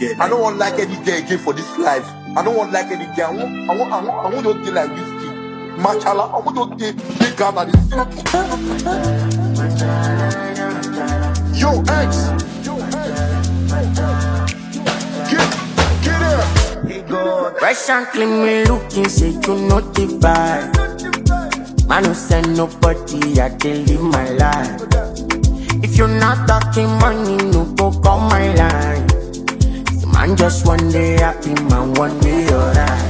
I don't want like any girl again for this life. I don't want like any girl. I want your day like whiskey. Machala, I want your day big girl that is. Yo, X. Get it. Fresh and clean, me looking, say you notify. Man, no send nobody, I can live my life. If you're not talking money, no go call my line. So man, just one day happy, man, one day alright.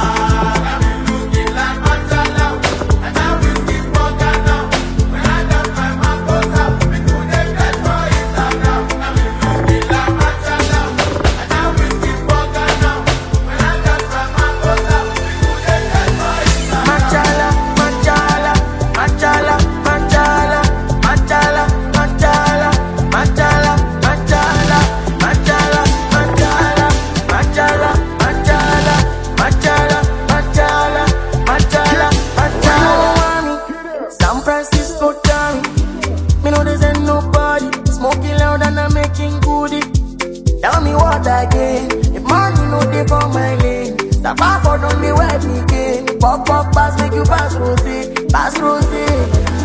Tell me what again? If money no dey for my lane, Tabafo don't be wet me again. Pop pass make you pass rosé, pass rosé.